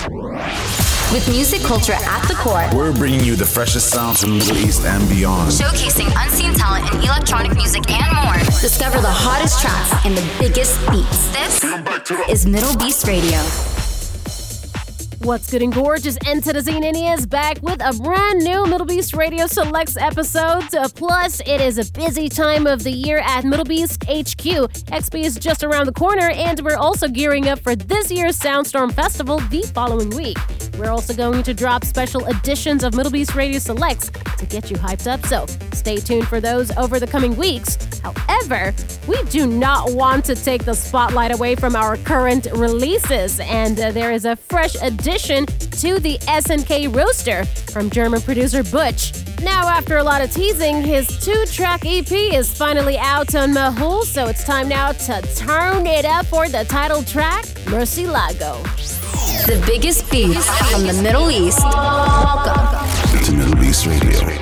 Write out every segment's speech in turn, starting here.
With music culture at the core, we're bringing you the freshest sounds from the Middle East and beyond. Showcasing unseen talent in electronic music and more. Discover the hottest tracks and the biggest beats. This is Middle Beast Radio. What's good and gorgeous? Entedazine is back with a brand new Middle Beast Radio Selects episode. Plus, it is a busy time of the year at Middle Beast HQ. XP is just around the corner, and we're also gearing up for this year's Soundstorm Festival the following week. We're also going to drop special editions of Middle Beast Radio Selects to get you hyped up, so stay tuned for those over the coming weeks. However, we do not want to take the spotlight away from our current releases, and there is a fresh addition to the SNK roster from German producer Butch. Now, after a lot of teasing, his 2-track EP is finally out on Mahul, so it's time now to turn it up for the title track, Murcielago. The biggest beats from the Middle East. Welcome to Middle Beast Radio.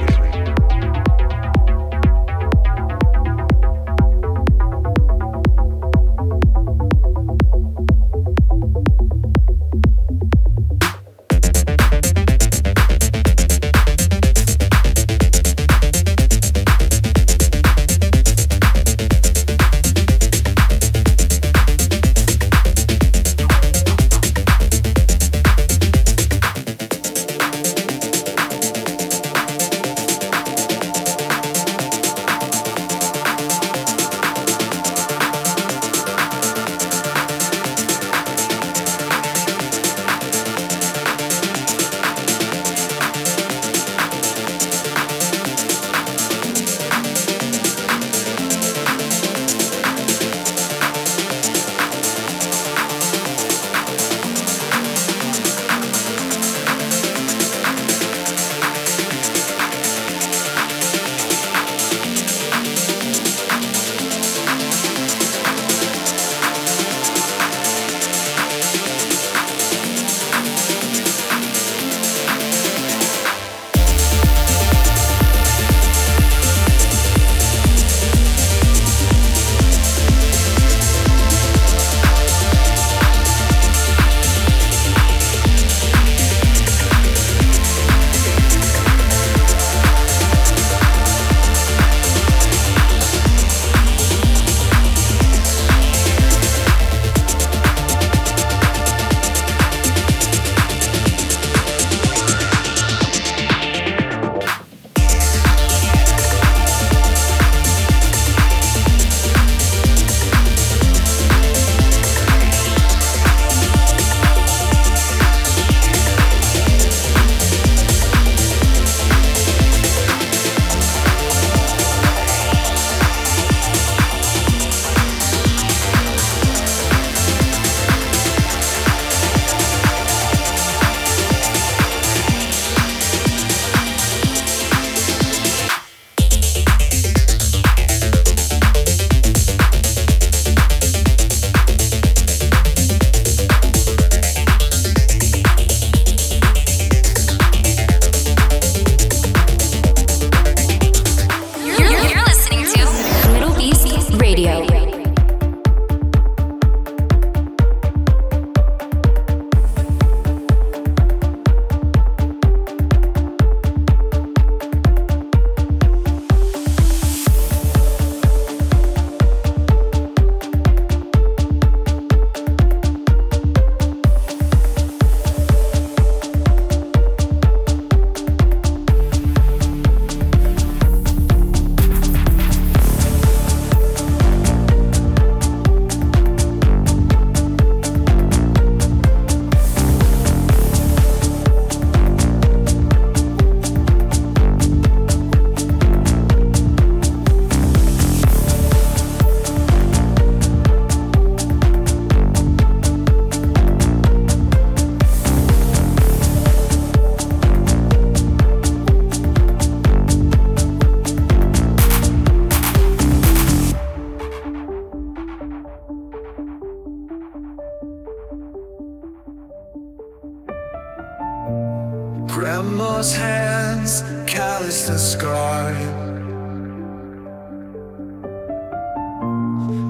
Grandma's hands, calloused and scarred,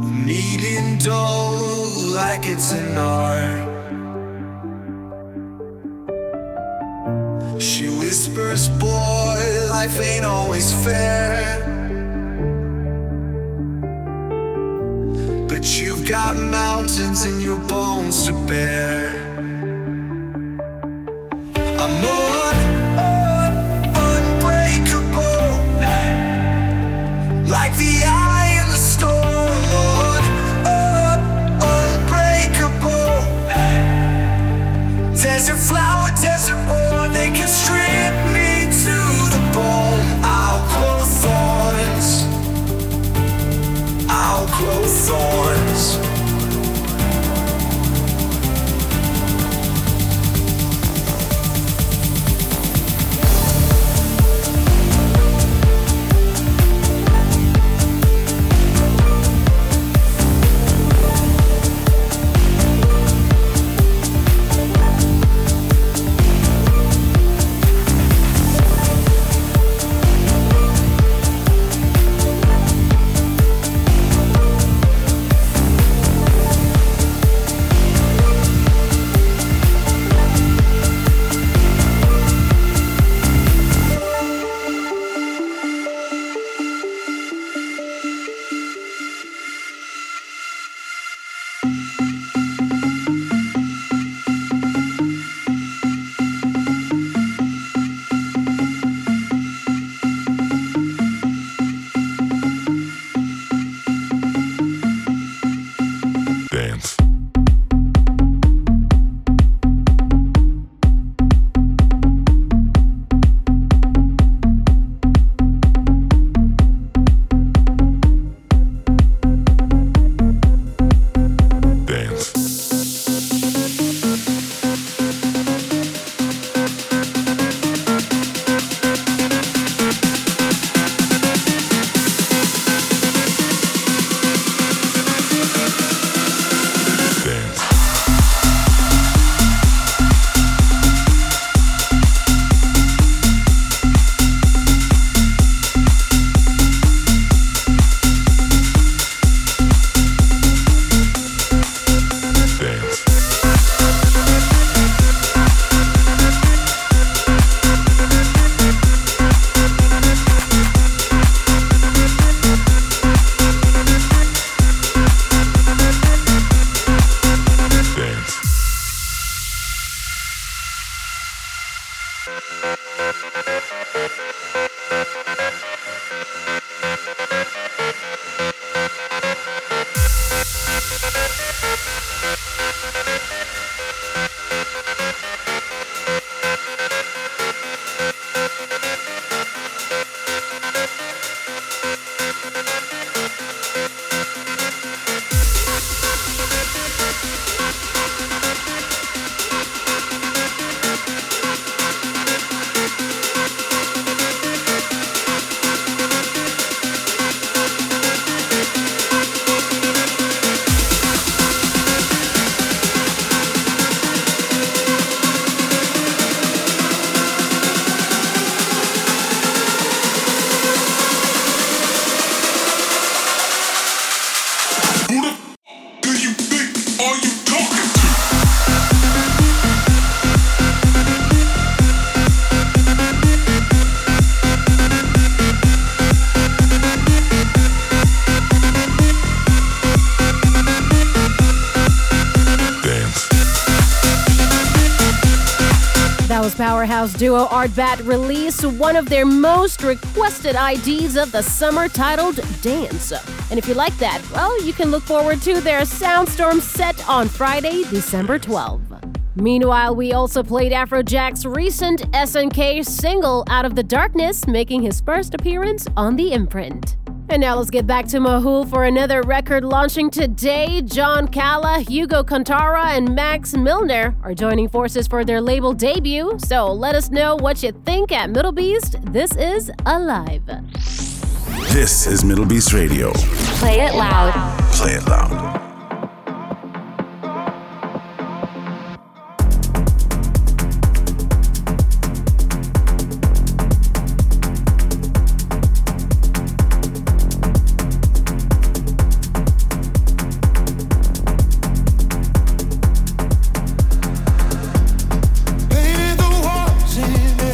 kneading dough like it's an art. She whispers, boy, life ain't always fair, but you've got mountains in your bones to bear. I'm unbreakable, like the eye in the storm. Unbreakable, desert flower, desert born. They can strip me to the bone. I'll grow thorns, I'll grow thorns. Powerhouse duo Art Bat released one of their most requested IDs of the summer titled Dance. And if you like that, well, you can look forward to their Soundstorm set on Friday, December 12th. Meanwhile, we also played Afrojack's recent SNK single Out of the Darkness, making his first appearance on the imprint. And now let's get back to Mahul for another record launching today. John Calla, Hugo Cantara, and Max Milner are joining forces for their label debut. So let us know what you think at Middle Beast. This is Alive. This is Middle Beast Radio. Play it loud. Play it loud. Painted the walls in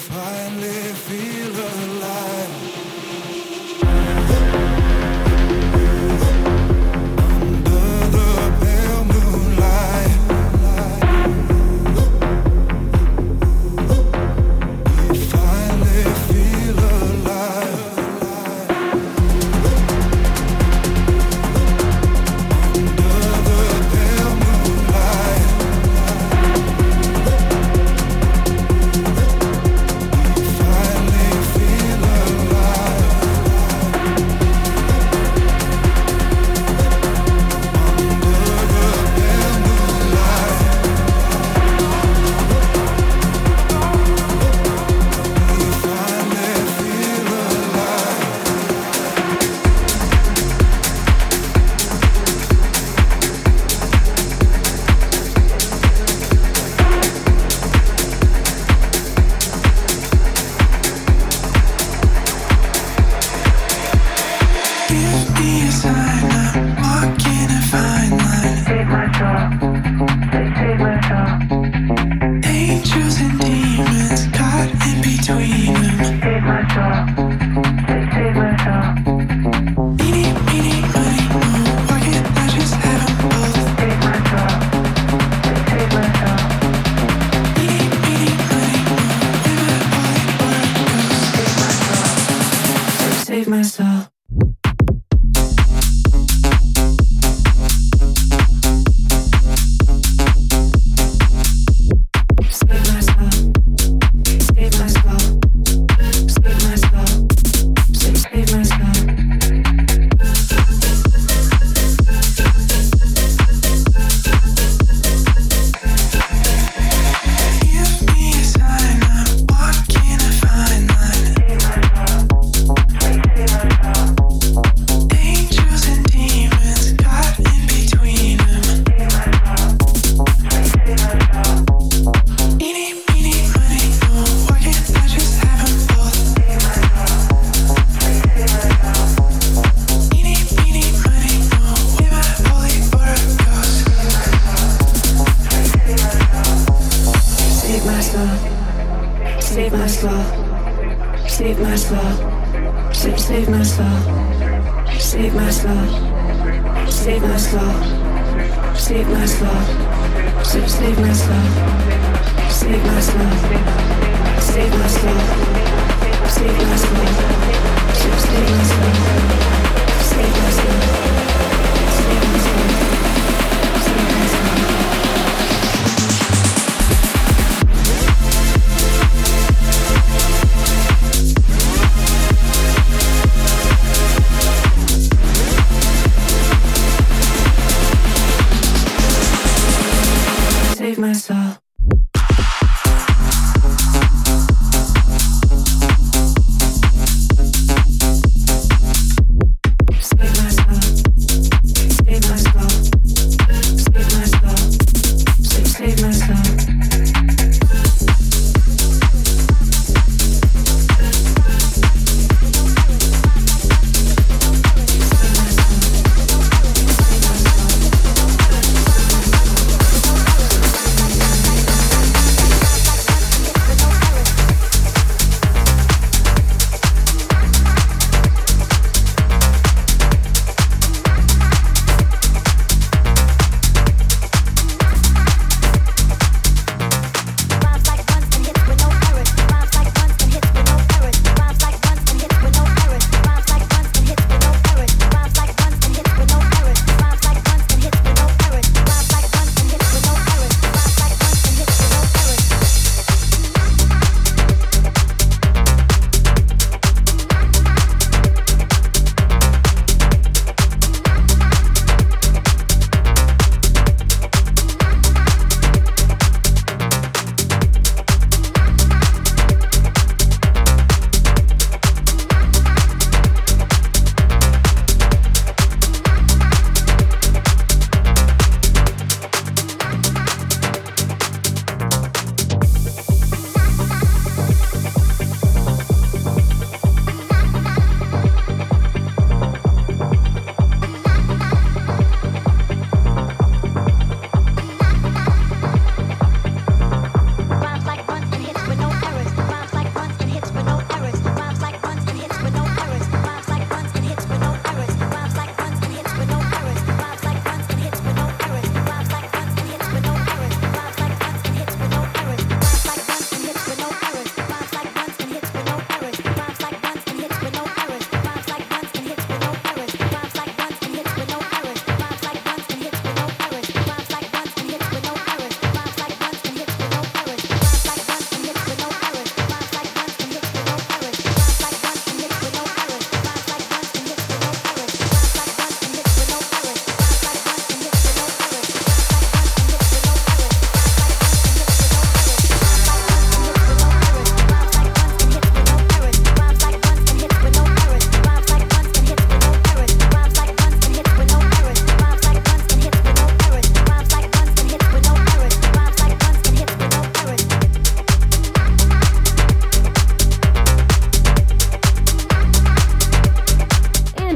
finally feel alive. Under the pale moonlight, we finally feel alive. Myself.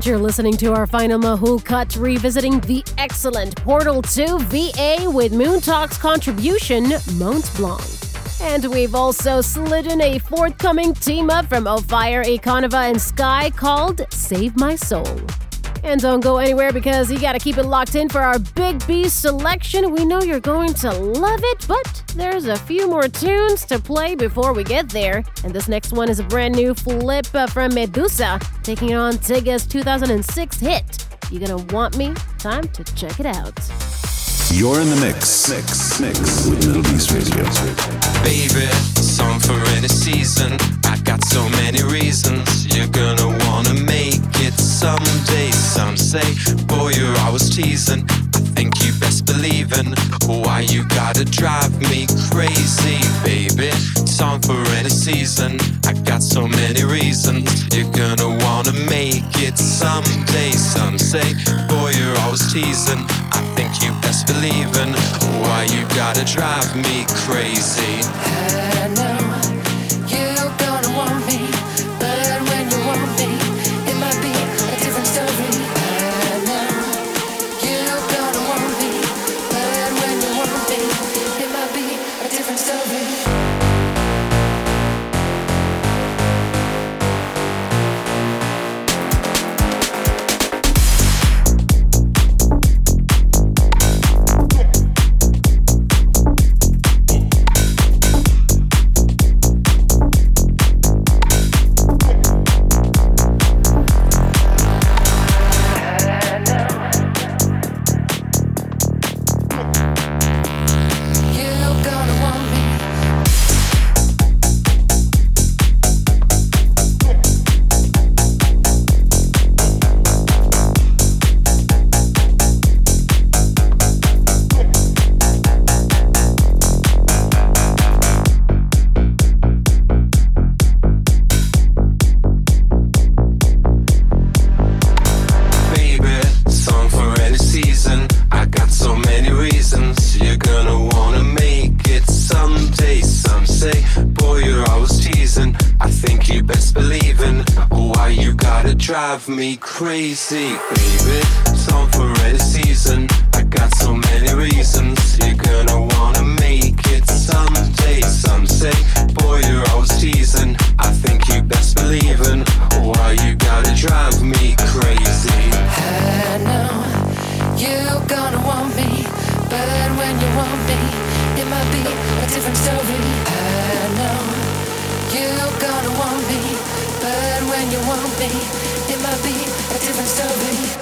And you're listening to our final Mahou cut, revisiting the excellent Portal 2 VA with Moon Talk's contribution, Mont Blanc. And we've also slid in a forthcoming team-up from Ofire, Econova, and Sky called Save My Soul. And don't go anywhere because you gotta keep it locked in for our Big B selection. We know you're going to love it, but there's a few more tunes to play before we get there. And this next one is a brand new flip from Medusa, taking on Tiga's 2006 hit, You Gonna Want Me? Time to check it out. You're in the mix with Middle Beast Radio. Baby, song for any season. I got so many reasons. You're gonna wanna make it someday. Some say, boy, you're always teasing. I think you best believe in why you gotta drive me crazy, baby. Song for any season. I got so many reasons. You're gonna wanna make it someday. Some say, boy, you're always teasing. I think you best believe in why you gotta drive me crazy. I know you're gonna want me, but when you want me, it might be a different story. I know you're gonna want me, but when you want me, it might be a different story. Drive me crazy, baby. Song for any season. I got so many reasons. You're gonna wanna make it someday. Some say, boy, you're always teasing. I think you best believe in why you gotta drive me crazy. I know you're gonna want me, but when you want me, it might be a different story. I know you're gonna want me, but when you want me, it might be a different story.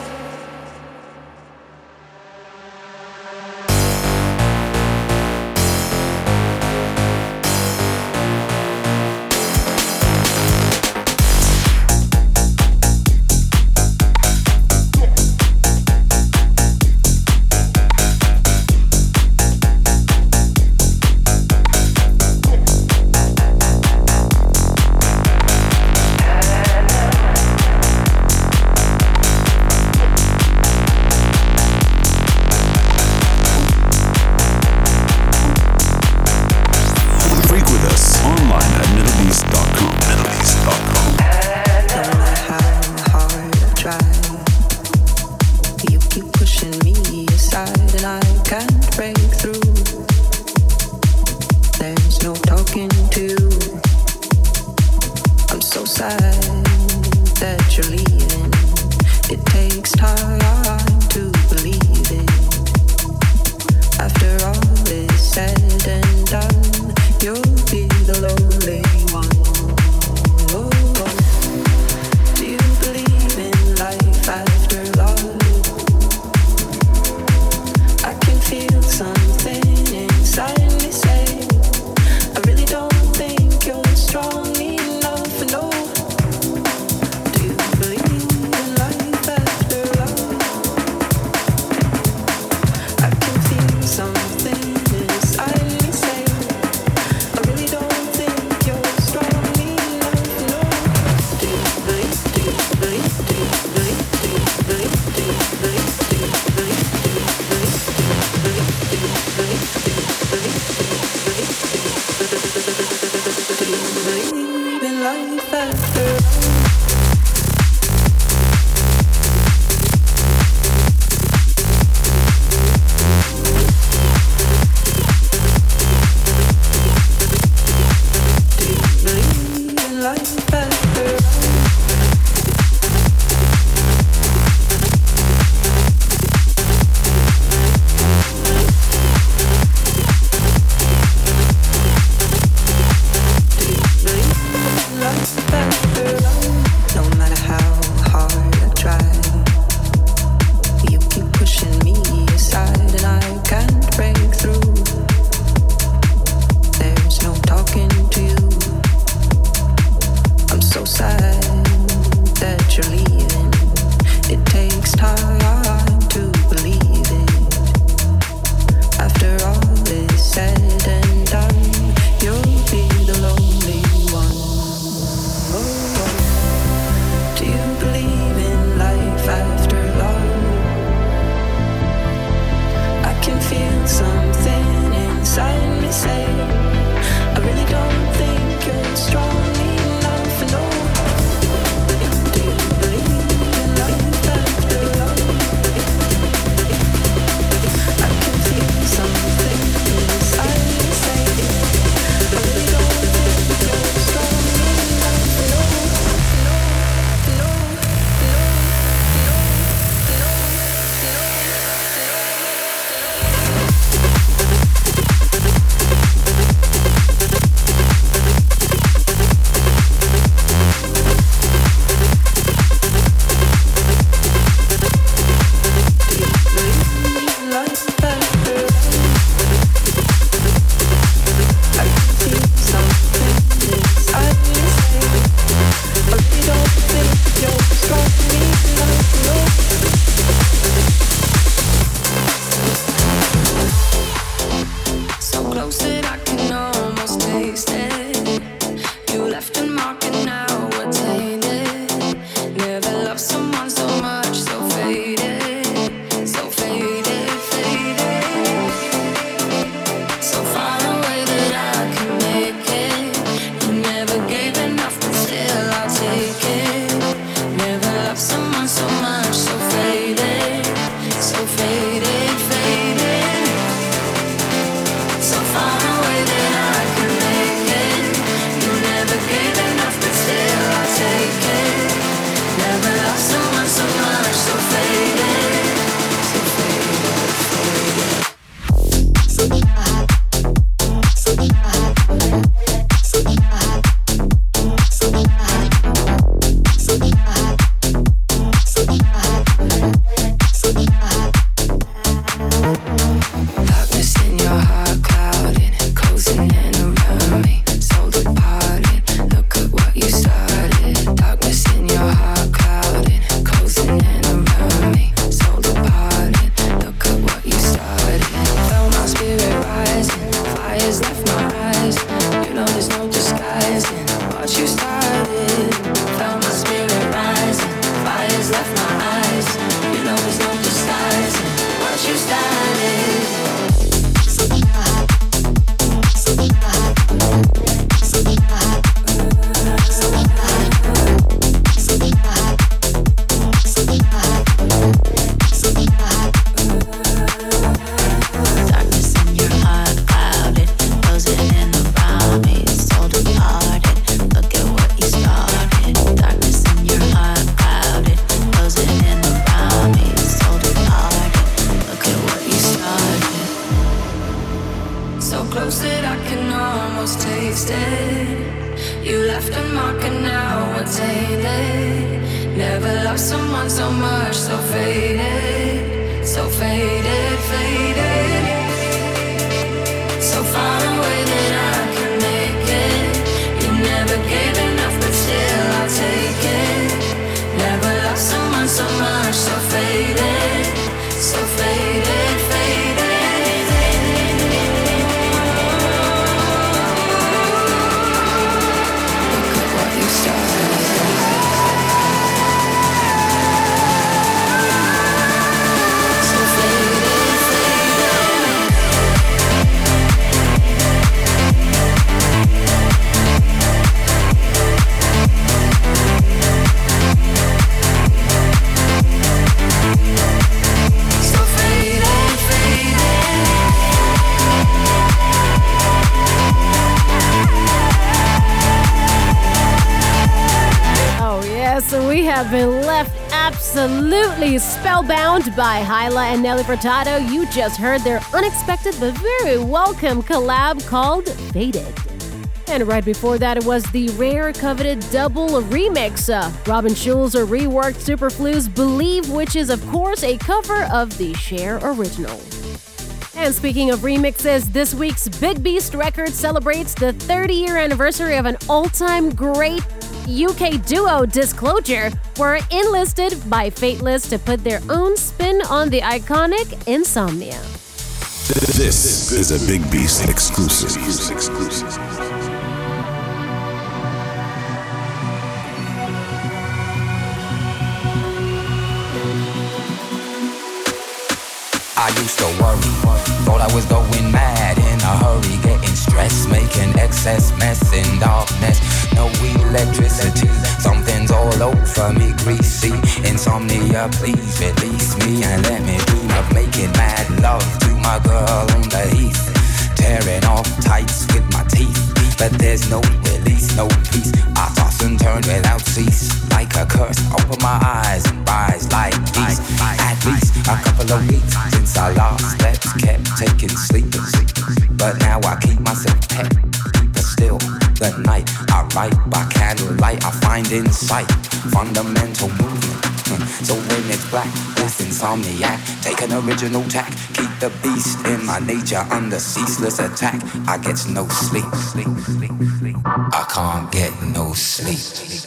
there's no disguising what you started. Found my spirit rising, fires left my eyes. You know there's no disguising what you started. Been left absolutely spellbound by Hyla and Nelly Furtado. You just heard their unexpected but very welcome collab called Faded. And right before that, it was the rare coveted double remix. Robin Schulz reworked Superflu's Believe, which is of course a cover of the Cher original. And speaking of remixes, this week's Big Beast Records celebrates the 30-year anniversary of an all-time great UK duo, Disclosure, were enlisted by Fateless to put their own spin on the iconic Insomnia. This is a Big Beast exclusive. I used to worry, thought I was going mad in a hurry, getting stressed, making excess mess in darkness. No electricity, something's all over me, greasy. Insomnia, please release me and let me dream of making mad love to my girl on the heath. Tearing off tights with my teeth, but there's no release, no peace. I toss and turn without cease, like a curse. Open my eyes and rise like geese. At least a couple of weeks since I last slept, kept taking sleepers, but now I keep myself pet. But still, the night I write by candlelight, I find insight, fundamental movement. So when it's black, this insomniac, take an original tack, keep the beast in my nature under ceaseless attack. I get no sleep, I can't get no sleep.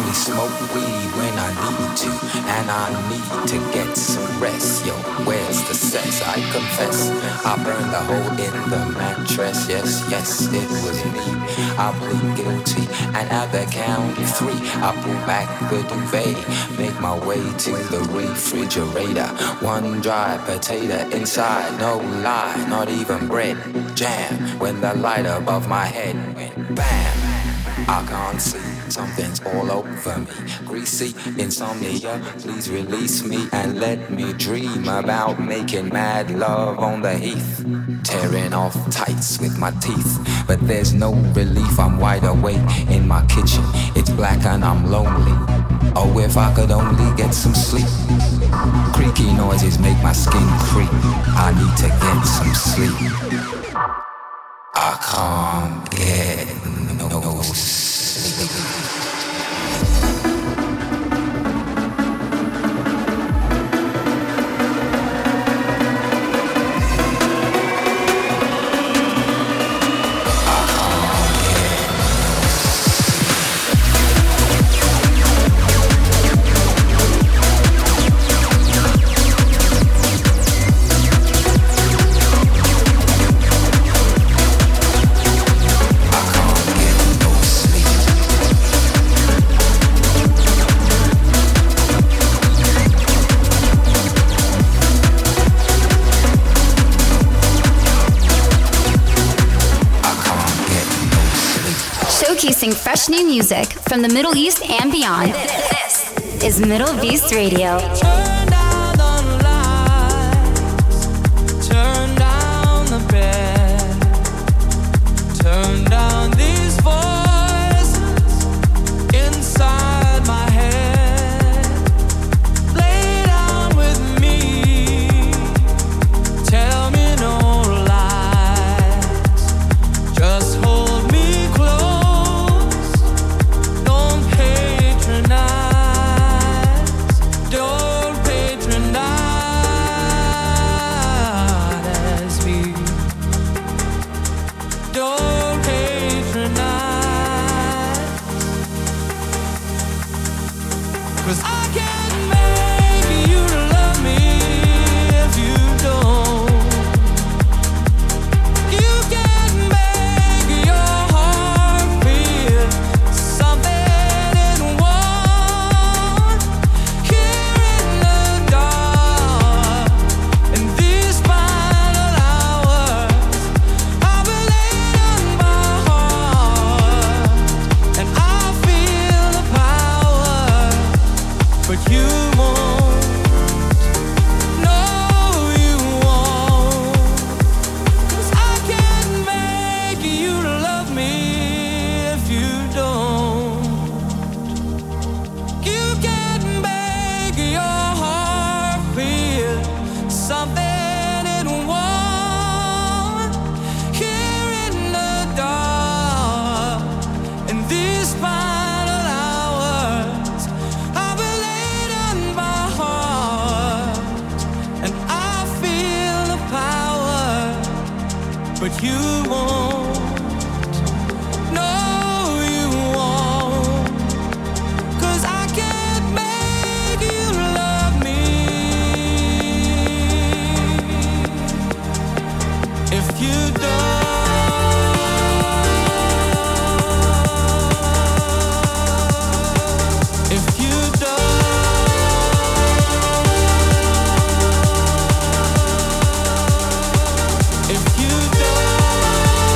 only smoke weed when I need to, and I need to get some rest. Yo, where's the sex? I confess, I burned a hole in the mattress. Yes, yes, it was me. I plead guilty, and at the count of 3, I pull back the duvet, make my way to the refrigerator. One dry potato inside, no lie, not even bread. Jam when the light above my head went bam. I can't see, something's all over me. Greasy insomnia, please release me and let me dream about making mad love on the heath. Tearing off tights with my teeth, but there's no relief. I'm wide awake in my kitchen, it's black and I'm lonely. Oh, if I could only get some sleep. Creaky noises make my skin creep. I need to get some sleep. I can't get no sleep. Showcasing fresh new music from the Middle East and beyond. This is Middle Beast Radio. Turn down the lights, turn down the bed, turn down these voices inside my head. Lay down with me, tell me no lies, just hold me close. If you don't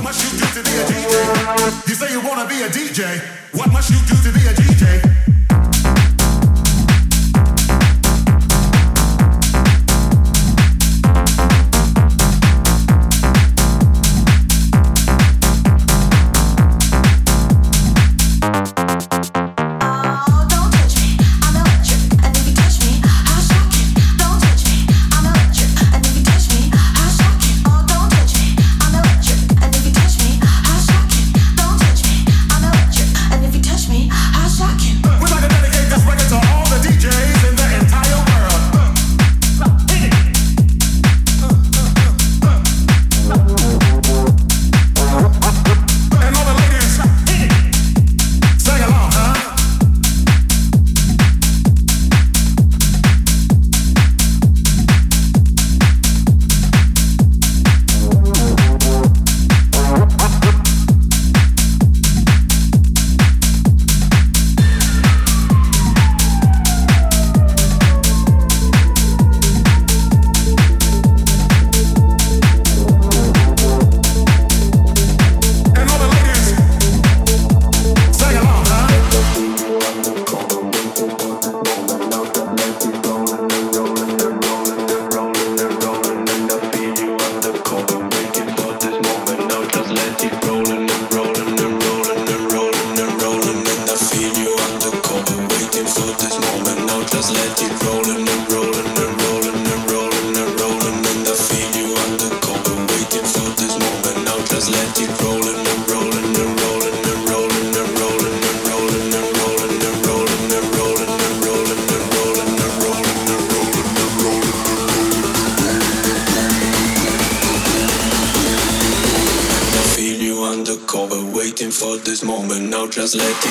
must you do to be a DJ? You say you wanna be a DJ. What must you do to be a DJ? Just let it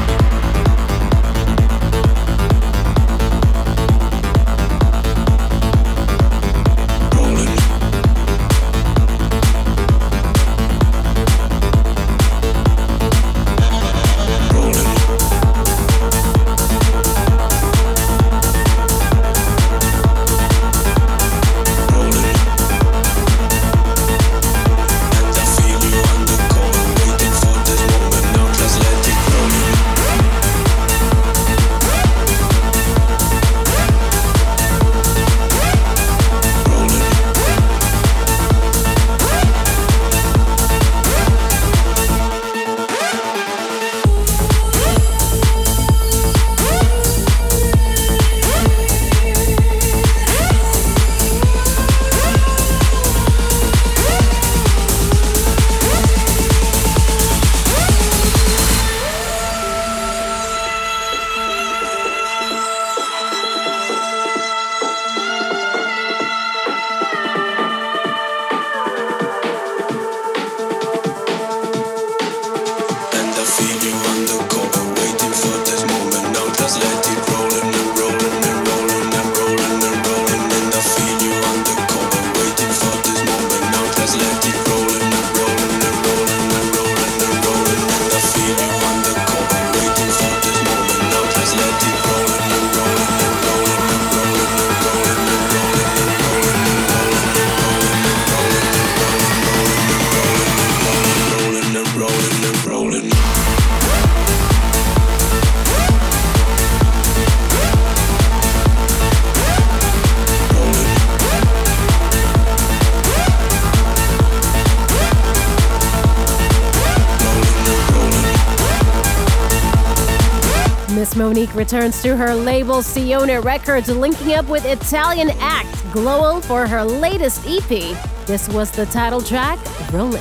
Monique returns to her label Sione Records, linking up with Italian act Glowal for her latest EP. This was the title track, Rollin'.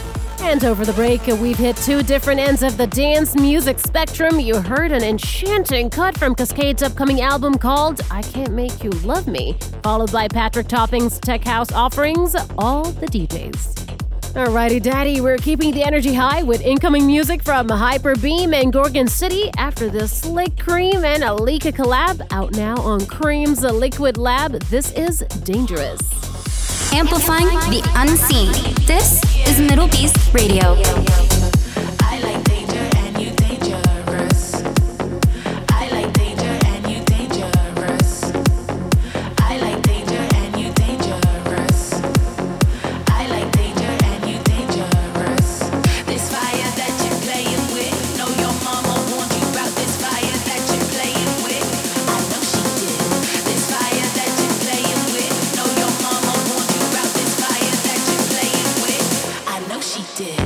And over the break, we've hit two different ends of the dance music spectrum. You heard an enchanting cut from Cascade's upcoming album called I Can't Make You Love Me, followed by Patrick Topping's tech house offerings, All the DJs. Alrighty, Daddy, we're keeping the energy high with incoming music from Hyperbeam and Gorgon City after the Slick Cream and Alika collab, out now on Cream's Liquid Lab. This is Dangerous. Amplifying the unseen. This is Middle Beast Radio. Dangerous. know she did.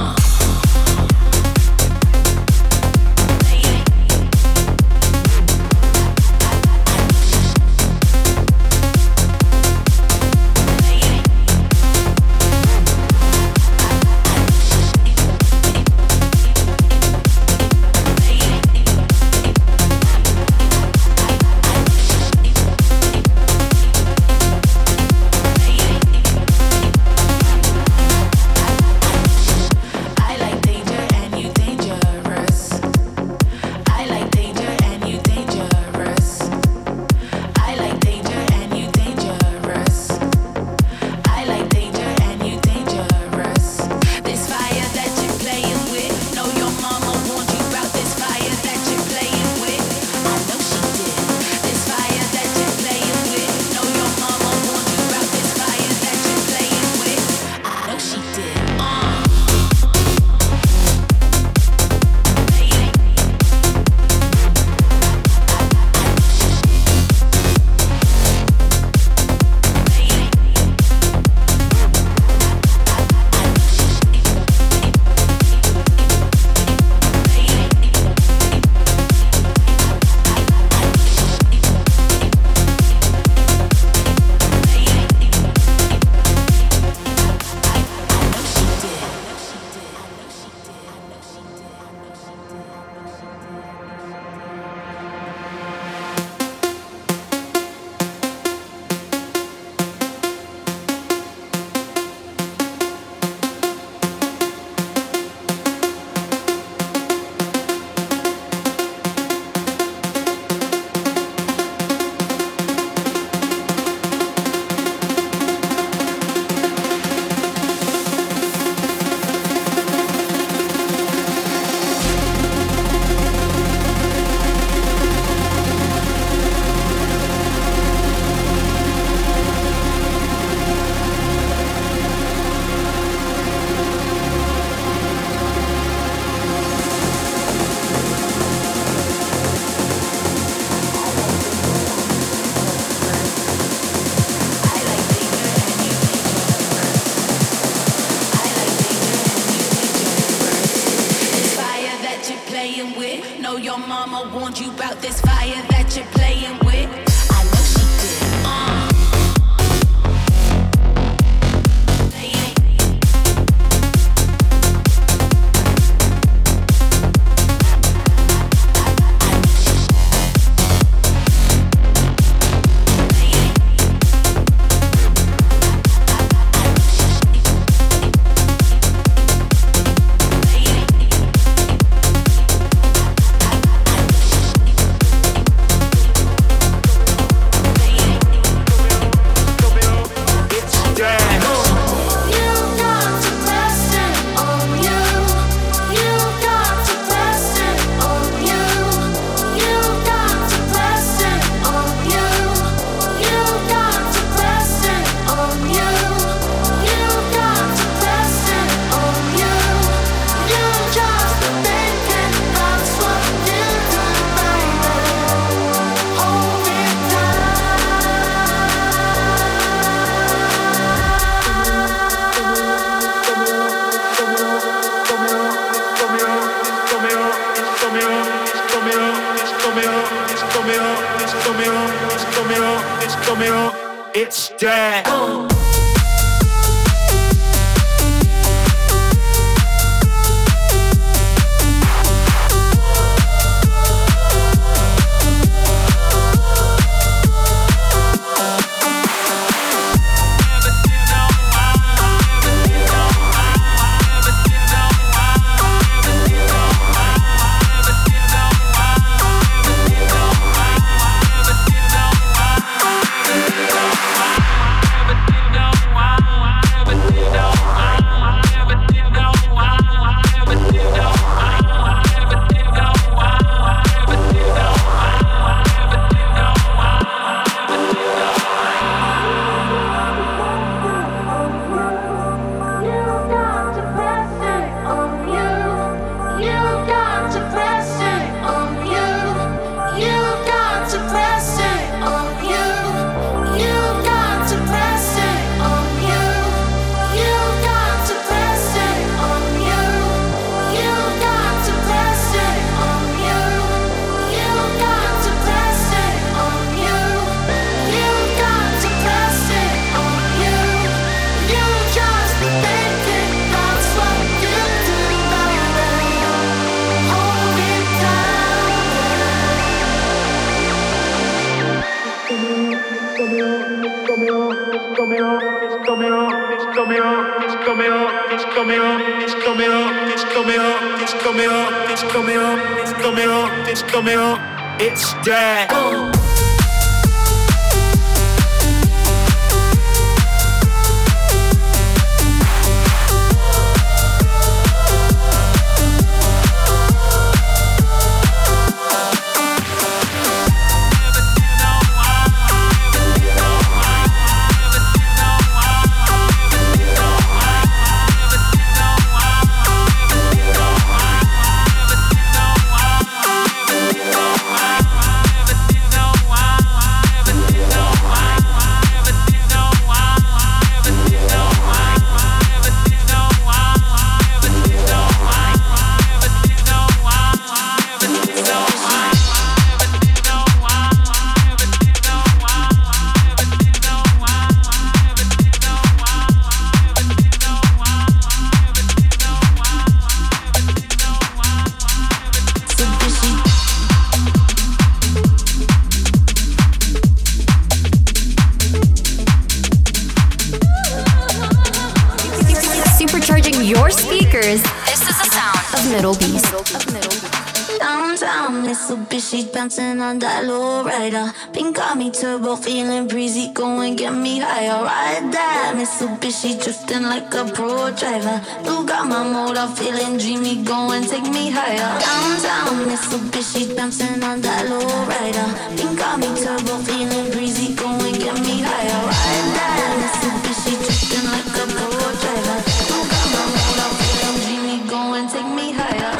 It's that. Never coming up, it's coming up, it's coming up, it's coming up, it's coming up, it's coming up, it's coming up, it's coming up, it's there. Your speakers. This is the sound of Middle Beast. Downtown, Mitsubishi bouncing on that low rider. Pink got me turbo, feeling breezy. Go and get me higher. Ride that Mitsubishi, drifting like a pro driver. Blue got my motor, feeling dreamy. Go and take me higher. Downtown, Mitsubishi bouncing on that low rider. Pink got me turbo, feeling breezy. Go and get me higher. Ride that Mitsubishi, drifting like a pro driver. Blue got my motor, feeling dreamy. Go and take me higher.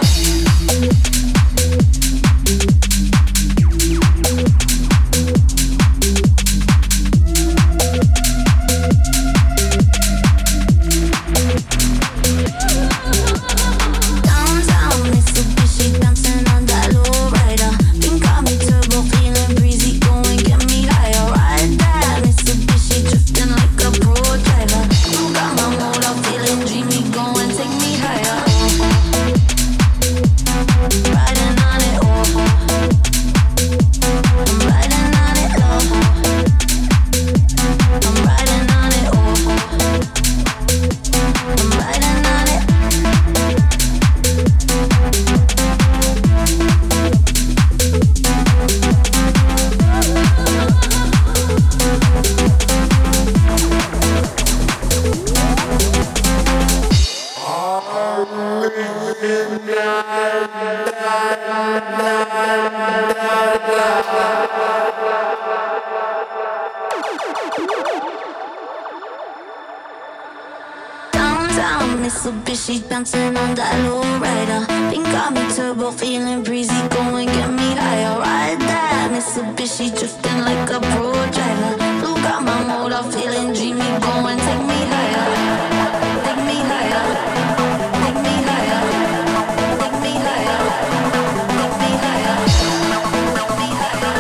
Mitsubishi bouncing on that low rider. Pink got me turbo, feeling breezy. Go and get me higher. Ride that Mitsubishi, drifting like a pro driver. Blue got my motor, feeling dreamy. Go and take me higher. Take me higher. Take me higher. Take me higher. Take me higher. Take me higher.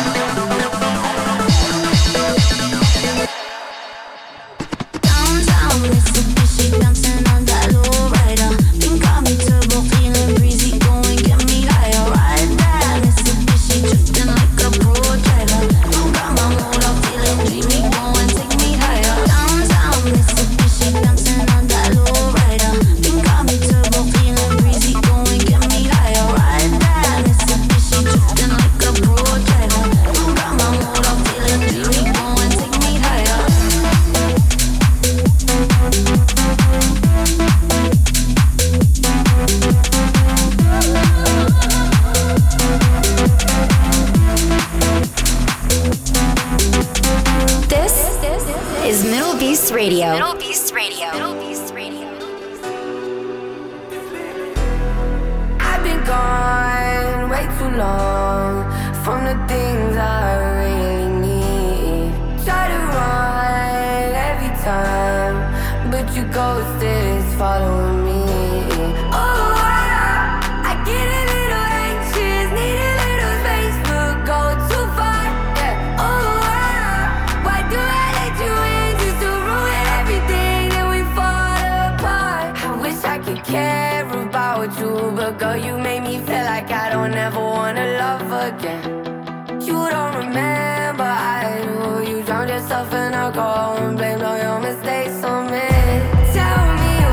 Downtown Mitsubishi bouncing on that low rider. Pink got me turbo, feeling breezy. Go and get me higher. Ride that Mitsubishi, drifting like a pro driver. Blue got my motor, feeling dreamy. Go and take me higher. Downtown Mitsubishi bouncing on that low rider. Pink got me turbo, feeling breezy. Go and get me higher. Ride that Mitsubishi, drifting like a pro driver. Blue got my motor, feeling dreamy. Go and take me higher. This is Middle Beast Radio. Middle Beast Radio. I've been gone way too long from the things I really need. Try to run every time, but you ghosted, following me. Oh, I get a little anxious, need a little space, but go too far. Yeah. Oh, why do I let you in just to ruin everything? Then we fall apart. I wish I could care about you, but girl, you made me feel like I don't ever wanna love again. You don't remember, I do. You drowned yourself in alcohol and blamed all your mistakes on me. Tell me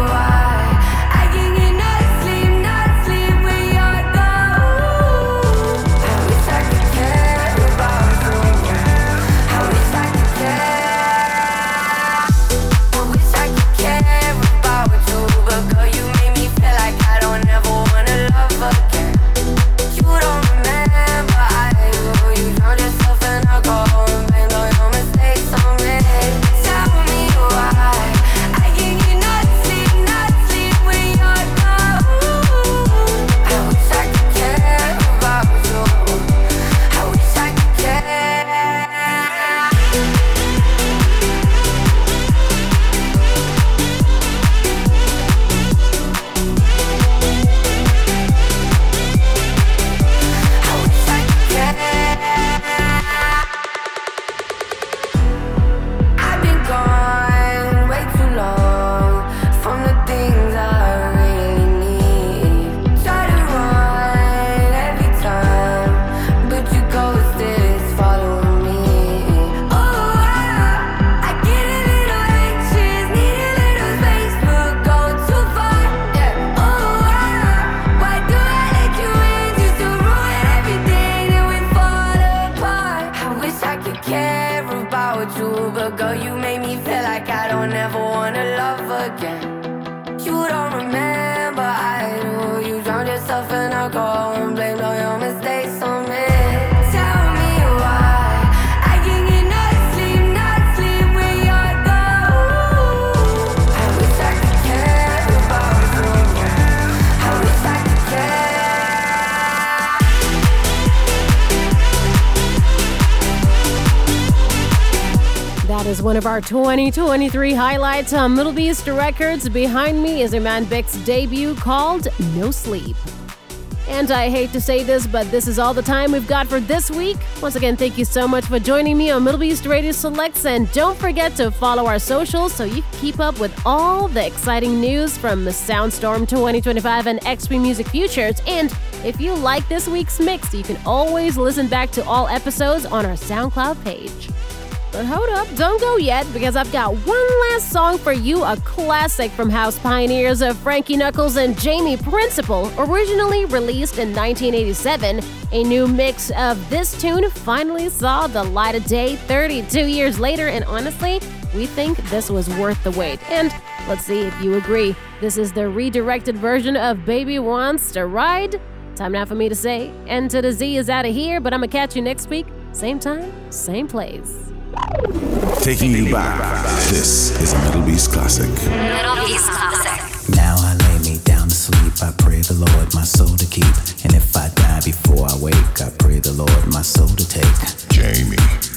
one of our 2023 highlights on Middle Beast Records. Behind me is Iman Bik's debut called No Sleep. And I hate to say this, but this is all the time we've got for this week. Once again, thank you so much for joining me on Middle Beast Radio Selects, and don't forget to follow our socials so you can keep up with all the exciting news from the Soundstorm 2025 and XP Music Futures. And if you like this week's mix, you can always listen back to all episodes on our SoundCloud page. But hold up, don't go yet, because I've got one last song for you, a classic from house pioneers of Frankie Knuckles and Jamie Principle, originally released in 1987. A new mix of this tune finally saw the light of day 32 years later, and honestly, we think this was worth the wait. And let's see if you agree. This is the redirected version of Baby Wants to Ride. Time now for me to say, N to the Z is out of here, but I'm gonna catch you next week, same time, same place. Taking you back. This is a Middle Beast classic. Middle Beast Classic. Now I lay me down to sleep. I pray the Lord my soul to keep. And if I die before I wake, I pray the Lord my soul to take. Jamie,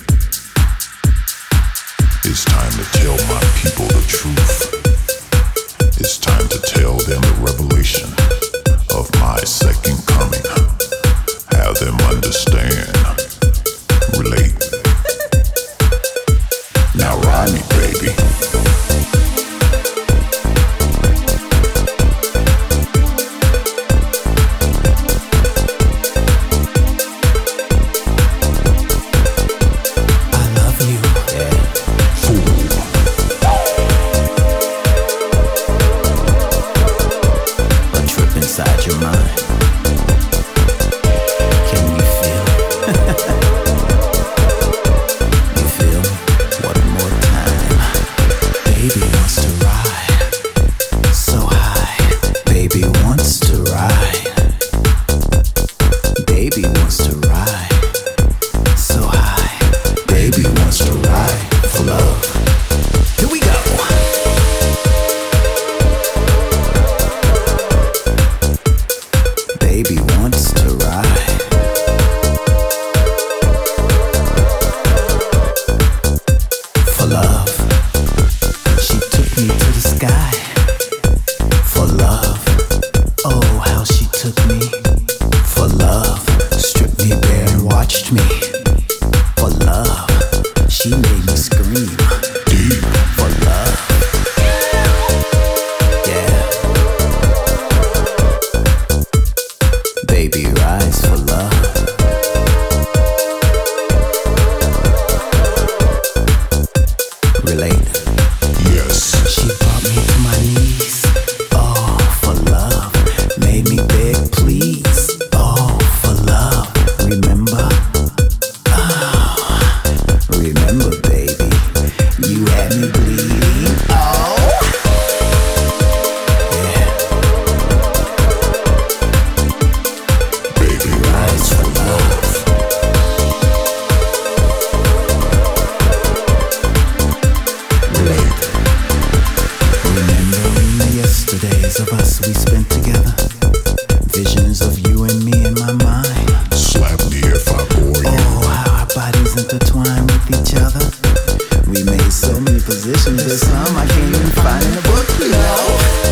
it's time to tell my people the truth. It's time to tell them the revelation of my second coming. Have them understand, relate. Now ride me, baby. I love you. Yeah. Fool. A trip inside your mind. Can you feel it? You feel me? One more time. Baby wants to ride so high. Baby wants to ride. Baby wants to ride so high. Baby wants to ride for love. Here we go. Baby wants to ride. For love. She took me to the sky. For love. Oh, how she took me. For love. Stripped me bare and watched me. For love. She made me scream. Deep. For love. Yeah. Baby rise for love. Relate. Yes. She brought me to my knees. Oh, for love. Made me beg, please. Oh, for love. Remember? Oh, remember, baby. You had me bleeding. Oh. Yeah. Baby, Rise for love. relate. Remembering the yesterdays of us we spent together. Visions of you and me in my mind. Slap me if I bore you. Oh, how our bodies intertwine with each other. We made so many positions, there's some I can't even find in the book, you know.